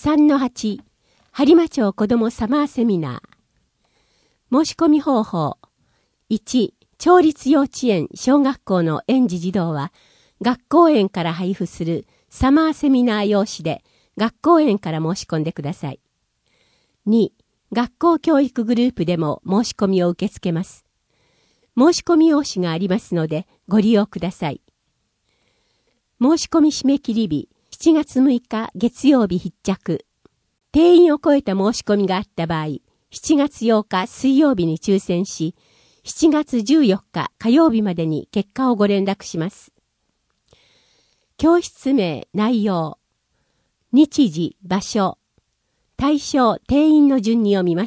3-8播磨町子どもサマーセミナー。申し込み方法。1、町立幼稚園小学校の園児児童は学校園から配布するサマーセミナー用紙で学校園から申し込んでください。2、学校教育グループでも申し込みを受け付けます。申し込み用紙がありますのでご利用ください。申し込み締め切り日7月6日月曜日必着。定員を超えた申し込みがあった場合、7月8日水曜日に抽選し、7月14日火曜日までに結果をご連絡します。教室名、内容、日時、場所、対象、定員の順に読みます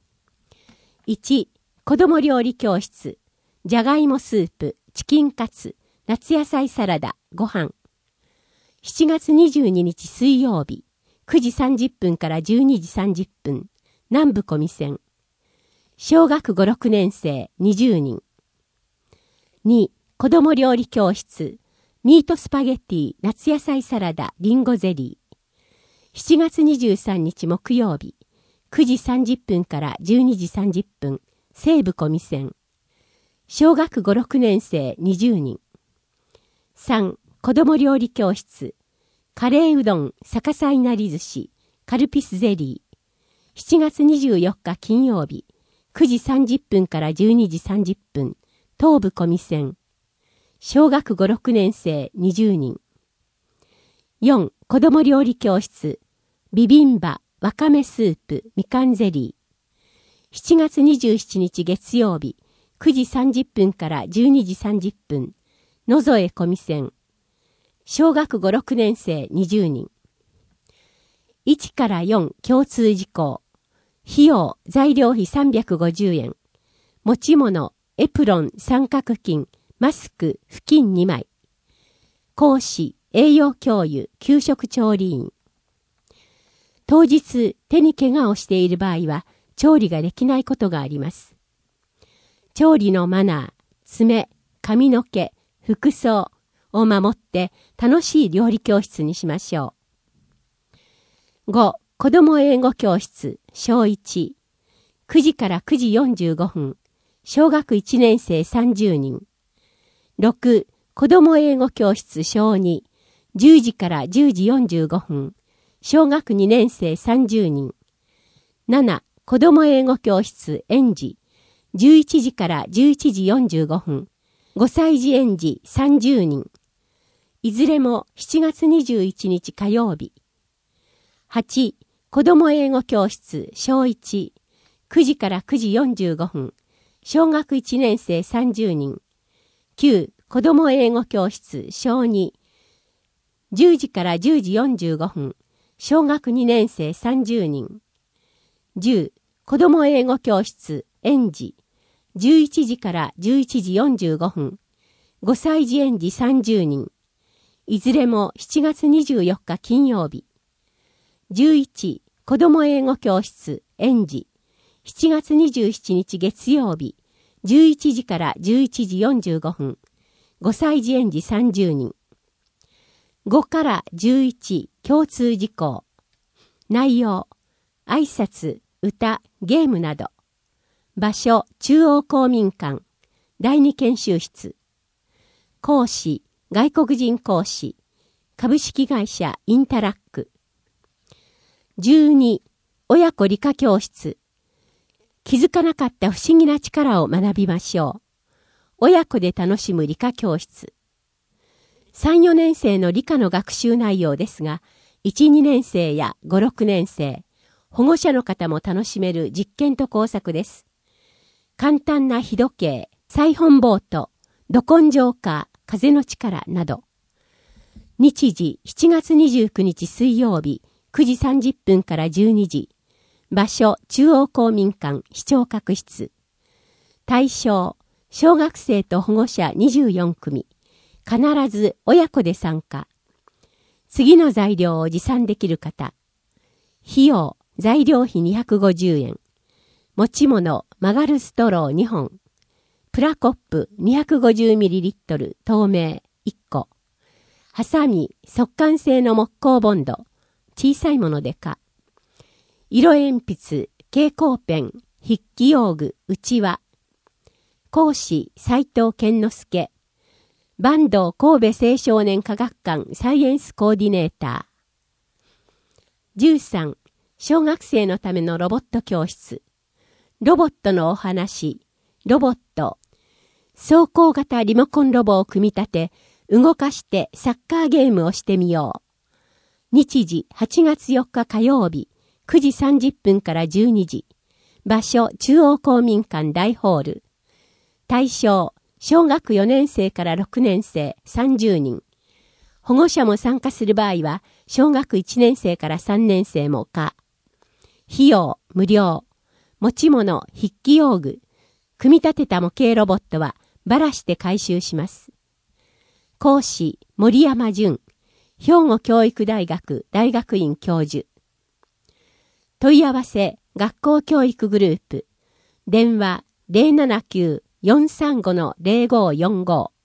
。1、子ども料理教室、じゃがいもスープ、チキンカツ、夏野菜サラダ、ご飯。7月22日水曜日、9時30分から12時30分、南部小見線。小学5、6年生20人。2、子ども料理教室、ミートスパゲッティ、夏野菜サラダ、リンゴゼリー。7月23日木曜日、9時30分から12時30分、西部小見線。小学5、6年生20人。3、子ども料理教室、カレーうどん、逆さいなり寿司、カルピスゼリー。7月24日金曜日、9時30分から12時30分、東部小見線。小学5、6年生20人。4、子ども料理教室、ビビンバ、わかめスープ、みかんゼリー。7月27日月曜日、9時30分から12時30分、野添小見線。小学5、6年生20人。1から4共通事項。費用、材料費350円。持ち物、エプロン、三角巾、マスク、布巾2枚。講師、栄養教諭、給食調理員。当日、手に怪我をしている場合は、調理ができないことがあります。調理のマナー、爪、髪の毛、服装を守って楽しい料理教室にしましょう。5、子ども英語教室、小1。9時から9時45分、小学1年生30人。6、子ども英語教室、小2。10時から10時45分、小学2年生30人。7、子ども英語教室、園児。11時から11時45分、5歳児園児30人。いずれも7月21日火曜日。8、子ども英語教室、小1。9時から9時45分、小学1年生30人。9、子ども英語教室、小2。10時から10時45分、小学2年生30人。10、子ども英語教室、園児。11時から11時45分、5歳児園児30人。いずれも7月24日金曜日。11、子ども英語教室、園児。7月27日月曜日、11時から11時45分、5歳児園児30人。5から11、共通事項。内容、挨拶、歌、ゲームなど。場所、中央公民館、第二研修室。講師、外国人講師、株式会社インタラック。12、親子理科教室。気づかなかった不思議な力を学びましょう。親子で楽しむ理科教室。3、4年生の理科の学習内容ですが、1、2年生や5、6年生、保護者の方も楽しめる実験と工作です。簡単な日時計、サイホンボート、ど根性カー、風の力など。日時7月29日水曜日、9時30分から12時。場所、中央公民館、視聴覚室。対象、小学生と保護者24組。必ず親子で参加。次の材料を持参できる方。費用、材料費250円。持ち物、曲がるストロー2本。プラコップ 250ml 透明1個。ハサミ、速乾性の木工ボンド。 小さいものでか。色鉛筆、蛍光ペン、筆記用具、うちわ。講師、斉藤健之助。坂東神戸青少年科学館サイエンスコーディネーター。13、小学生のためのロボット教室。ロボットのお話、ロボット。走行型リモコンロボを組み立て、動かしてサッカーゲームをしてみよう。日時8月4日火曜日、9時30分から12時。場所、中央公民館大ホール。対象、小学4年生から6年生30人。保護者も参加する場合は、小学1年生から3年生も可。費用、無料。持ち物、筆記用具。組み立てた模型ロボットは、ばらして回収します。講師、森山淳。兵庫教育大学大学院教授。問い合わせ、学校教育グループ。電話 079-435-0545